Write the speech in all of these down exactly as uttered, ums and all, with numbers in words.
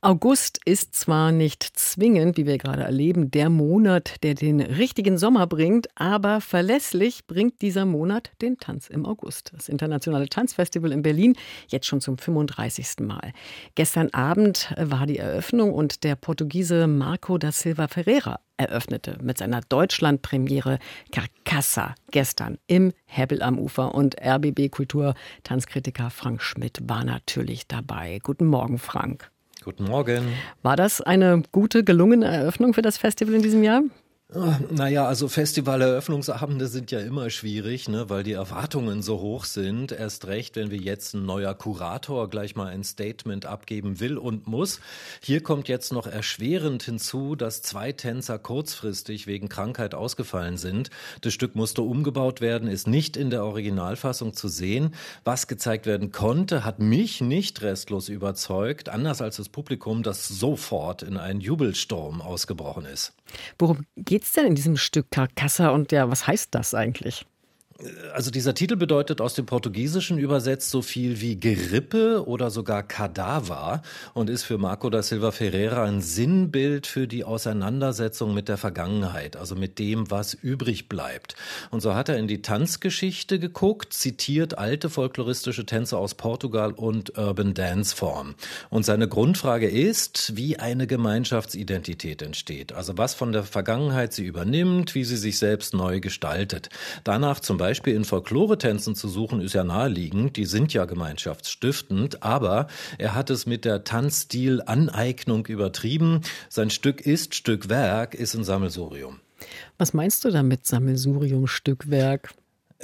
August ist zwar nicht zwingend, wie wir gerade erleben, der Monat, der den richtigen Sommer bringt, aber verlässlich bringt dieser Monat den Tanz im August. Das Internationale Tanzfestival in Berlin, jetzt schon zum fünfunddreißigsten Mal. Gestern Abend war die Eröffnung und der Portugiese Marco da Silva Ferreira eröffnete mit seiner Deutschlandpremiere Carcaça gestern im Hebbel am Ufer. Und R B B-Kultur-Tanzkritiker Frank Schmidt war natürlich dabei. Guten Morgen, Frank. Guten Morgen. War das eine gute, gelungene Eröffnung für das Festival in diesem Jahr? Naja, also Festivaleröffnungsabende sind ja immer schwierig, ne, weil die Erwartungen so hoch sind. Erst recht, wenn wir jetzt ein neuer Kurator gleich mal ein Statement abgeben will und muss. Hier kommt jetzt noch erschwerend hinzu, dass zwei Tänzer kurzfristig wegen Krankheit ausgefallen sind. Das Stück musste umgebaut werden, ist nicht in der Originalfassung zu sehen. Was gezeigt werden konnte, hat mich nicht restlos überzeugt, anders als das Publikum, das sofort in einen Jubelsturm ausgebrochen ist. Worum geht's denn in diesem Stück Carcaça und ja, was heißt das eigentlich? Also dieser Titel bedeutet aus dem Portugiesischen übersetzt so viel wie Gerippe oder sogar Kadaver und ist für Marco da Silva Ferreira ein Sinnbild für die Auseinandersetzung mit der Vergangenheit, also mit dem, was übrig bleibt. Und so hat er in die Tanzgeschichte geguckt, zitiert alte folkloristische Tänze aus Portugal und Urban Dance Form. Und seine Grundfrage ist, wie eine Gemeinschaftsidentität entsteht, also was von der Vergangenheit sie übernimmt, wie sie sich selbst neu gestaltet. Danach zum Beispiel Beispiel in Folklore-Tänzen zu suchen, ist ja naheliegend. Die sind ja gemeinschaftsstiftend. Aber er hat es mit der Tanzstil-Aneignung übertrieben. Sein Stück ist Stückwerk, ist ein Sammelsurium. Was meinst du damit, Sammelsurium, Stückwerk?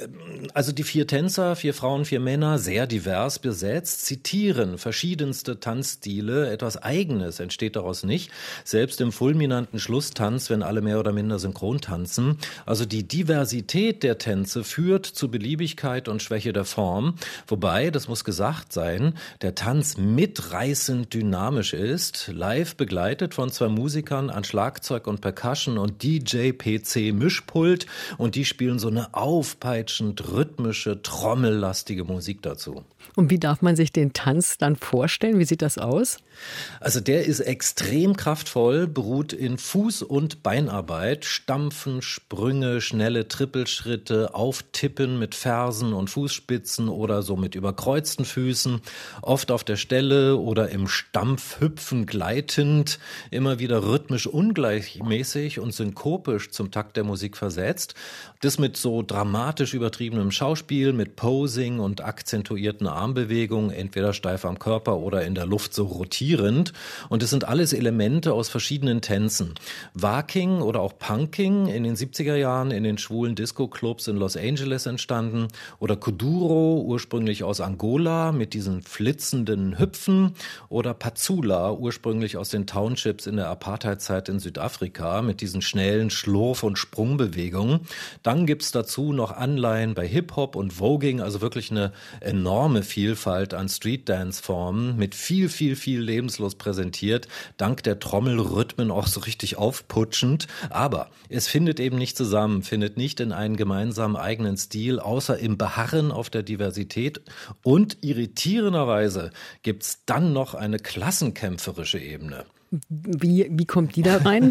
Also die vier Tänzer, vier Frauen, vier Männer, sehr divers besetzt, zitieren verschiedenste Tanzstile. Etwas Eigenes entsteht daraus nicht. Selbst im fulminanten Schlusstanz, wenn alle mehr oder minder synchron tanzen. Also die Diversität der Tänze führt zu Beliebigkeit und Schwäche der Form. Wobei, das muss gesagt sein, der Tanz mitreißend dynamisch ist. Live begleitet von zwei Musikern an Schlagzeug und Percussion und D J P C Mischpult. Und die spielen so eine aufpeitschende, rhythmische, trommellastige Musik dazu. Und wie darf man sich den Tanz dann vorstellen? Wie sieht das aus? Also der ist extrem kraftvoll, beruht in Fuß- und Beinarbeit, Stampfen, Sprünge, schnelle Trippelschritte, Auftippen mit Fersen und Fußspitzen oder so mit überkreuzten Füßen, oft auf der Stelle oder im Stampfhüpfen gleitend, immer wieder rhythmisch ungleichmäßig und synkopisch zum Takt der Musik versetzt. Das mit so dramatisch übertriebenem Schauspiel, mit Posing und akzentuierten Armbewegungen, entweder steif am Körper oder in der Luft so rotierend. Und es sind alles Elemente aus verschiedenen Tänzen. Waking oder auch Punking in den siebziger Jahren in den schwulen Disco-Clubs in Los Angeles entstanden. Oder Kuduro, ursprünglich aus Angola, mit diesen flitzenden Hüpfen. Oder Pazula, ursprünglich aus den Townships in der Apartheidzeit in Südafrika, mit diesen schnellen Schlurf- und Sprungbewegungen. Dann gibt's dazu noch Anleihen bei Hip-Hop und Voging, also wirklich eine enorme Vielfalt an Street-Dance-Formen mit viel, viel, viel lebenslos präsentiert, dank der Trommelrhythmen auch so richtig aufputschend. Aber es findet eben nicht zusammen, findet nicht in einen gemeinsamen eigenen Stil, außer im Beharren auf der Diversität. Und irritierenderweise gibt's dann noch eine klassenkämpferische Ebene. Wie, wie kommt die da rein?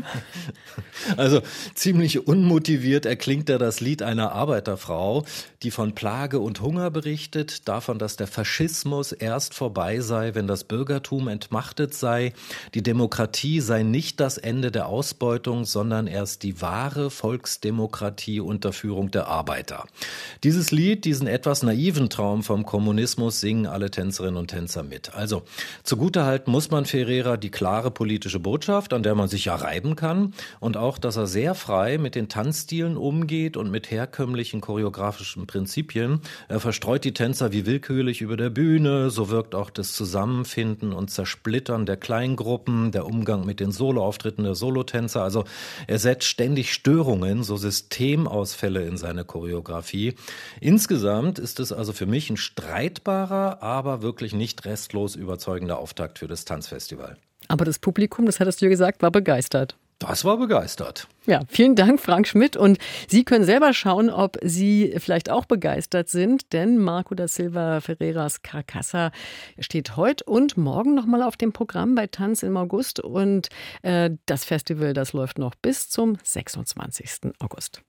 Also ziemlich unmotiviert erklingt da das Lied einer Arbeiterfrau, die von Plage und Hunger berichtet, davon, dass der Faschismus erst vorbei sei, wenn das Bürgertum entmachtet sei. Die Demokratie sei nicht das Ende der Ausbeutung, sondern erst die wahre Volksdemokratie unter Führung der Arbeiter. Dieses Lied, diesen etwas naiven Traum vom Kommunismus, singen alle Tänzerinnen und Tänzer mit. Also zugutehalten muss man Ferreira die klare Politik politische Botschaft, an der man sich ja reiben kann und auch, dass er sehr frei mit den Tanzstilen umgeht und mit herkömmlichen choreografischen Prinzipien. Er verstreut die Tänzer wie willkürlich über der Bühne, so wirkt auch das Zusammenfinden und Zersplittern der Kleingruppen, der Umgang mit den Soloauftritten der Solotänzer, also er setzt ständig Störungen, so Systemausfälle in seine Choreografie. Insgesamt ist es also für mich ein streitbarer, aber wirklich nicht restlos überzeugender Auftakt für das Tanzfestival. Aber das Publikum, das hattest du ja gesagt, war begeistert. Das war begeistert. Ja, vielen Dank, Frank Schmidt. Und Sie können selber schauen, ob Sie vielleicht auch begeistert sind, denn Marco da Silva Ferreiras Carcaça steht heute und morgen nochmal auf dem Programm bei Tanz im August. Und äh, das Festival, das läuft noch bis zum sechsundzwanzigsten August.